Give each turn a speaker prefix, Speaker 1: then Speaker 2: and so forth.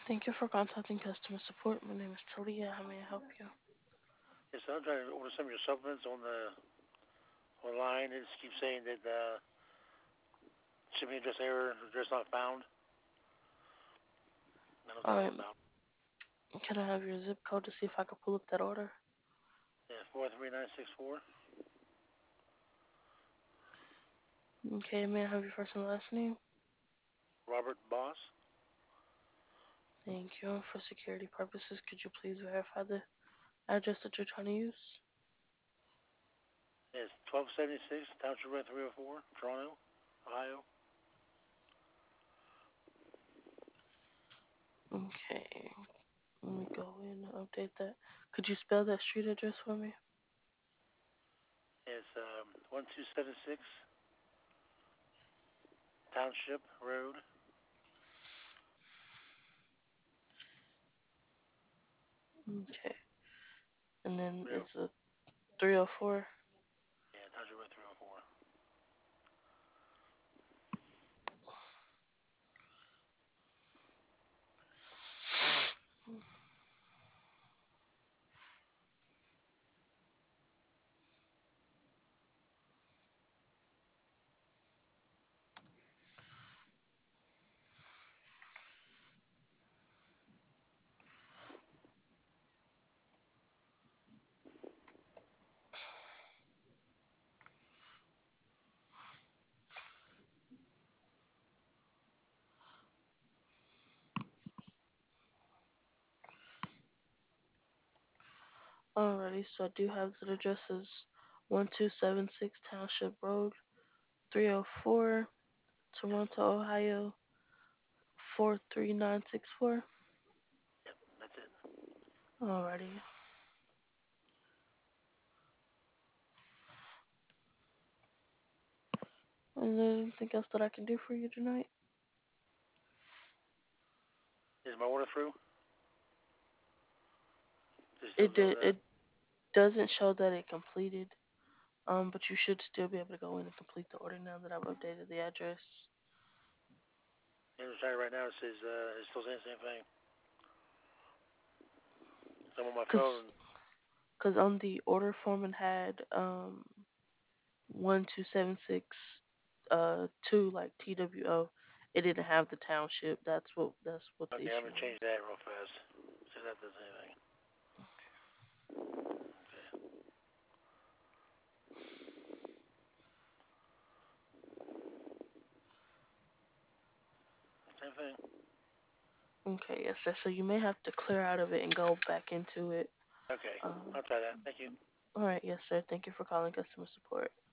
Speaker 1: Thank you for contacting customer support. My name is Talia. How may I help you?
Speaker 2: Yes, I'm trying to order some of your supplements on the online. It just keeps saying that shipping address error, address not found. I don't know what that's
Speaker 1: Alright,
Speaker 2: all about.
Speaker 1: can I have your zip code to see if I can pull up that order?
Speaker 2: Yeah, 43964.
Speaker 1: Okay, may I have your first and last name?
Speaker 2: Robert Boss.
Speaker 1: Thank you. For security purposes, could you please verify the address that you're trying to use?
Speaker 2: It's 1276 Township Road 304, Toronto, Ohio.
Speaker 1: Okay, let me go in and update that. Could you spell that street address for me?
Speaker 2: It's 1276 Township Road.
Speaker 1: Okay, and then
Speaker 2: Three,
Speaker 1: it's a 304.
Speaker 2: yeah, Township Road 304.
Speaker 1: Alrighty, so I do have the addresses 1276 Township Road, 304, Toronto, Ohio, 43964.
Speaker 2: Yep, that's it.
Speaker 1: Alrighty. Is there anything else that I can do for you tonight?
Speaker 2: Is my order through? Is it still
Speaker 1: It
Speaker 2: doing
Speaker 1: did.
Speaker 2: the?
Speaker 1: It doesn't show that it completed. But you should still be able to go in and complete the order now that I've updated the address.
Speaker 2: I'm trying right now. It says it's still saying the same thing. So I'm on my
Speaker 1: Cause,
Speaker 2: phone.
Speaker 1: cause on the order form it had 1276 two like TWO. It didn't have the township. That's what the
Speaker 2: Okay, I'm
Speaker 1: issue
Speaker 2: gonna change
Speaker 1: was.
Speaker 2: that real fast. See if that does anything. Okay. Same thing.
Speaker 1: Okay, yes, sir. So you may have to clear out of it and go back into it.
Speaker 2: Okay.
Speaker 1: Um,
Speaker 2: I'll try that. Thank you.
Speaker 1: all right, yes, sir. Thank you for calling customer support.